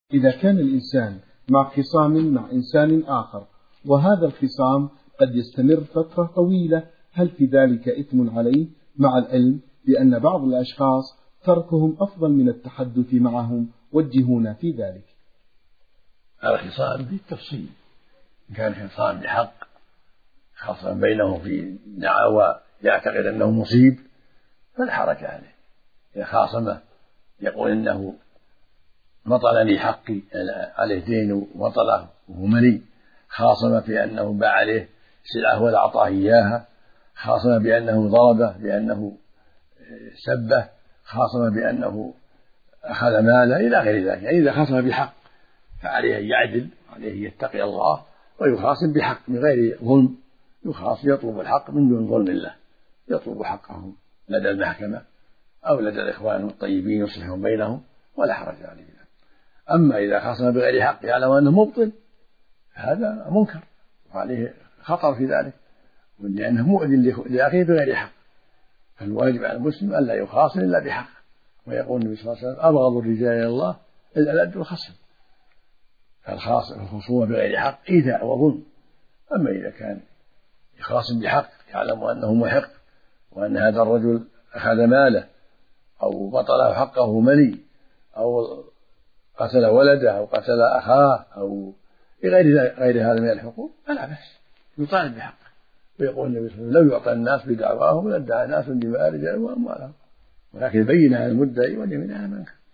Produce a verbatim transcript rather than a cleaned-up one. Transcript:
إذا كان الإنسان مع خصام مع إنسان آخر وهذا الخصام قد يستمر فترة طويلة، هل في ذلك إثم عليه مع العلم بأن بعض الأشخاص تركهم أفضل من التحدث معهم؟ وجهونا في ذلك. الخصام في التفصيل، إن كان خصام بحق خاصة بينهم في دعاوى يعتقد أنه مصيب فلا حرج عليه. إذا خاصمه يقول إنه مطلني حقي عليه دين ومطله وهو ملي، خاصم في أنه باع عليه سلعة ولا أعطاه إياها، خاصم بأنه ضربه، بأنه سبه، خاصم بأنه أخذ ماله إلى غير ذلك. يعني إذا خاصم بحق فعليه أن يعدل، عليه أن يتقي الله ويخاصم بحق من غير ظلم، يخاصم يطلب الحق من دون ظلم الله، يطلب حقه لدى المحكمة أو لدى الإخوان الطيبين يصلحون بينهم ولا حرج عليه. أما إذا خاصم بغير حق يعلم أنه مبطل هذا منكر وعليه خطر في ذلك، لأنه مؤذن لأخيه بغير حق. فالواجب على المسلم ألا يخاصم إلا بحق، ويقول النبي صلى الله عليه وسلم أبغض الرجال إلى الله الألد والخصم. فالخصومة بغير حق إيذاء وظلم. أما إذا كان يخاصم بحق يعلم أنه محق وأن هذا الرجل أخذ ماله أو بطله حقه ملي أو قتل ولده أو قتل أخاه أو غير غير هذا من الحقوق فلا بأس، يطالب بحقه. ويقول النبي صلى الله عليه وسلم لو يعطى الناس بدعواهم لادعى ناس دماء رجال وأموالهم، ولكن بين على المدعي واليمين على من انكر.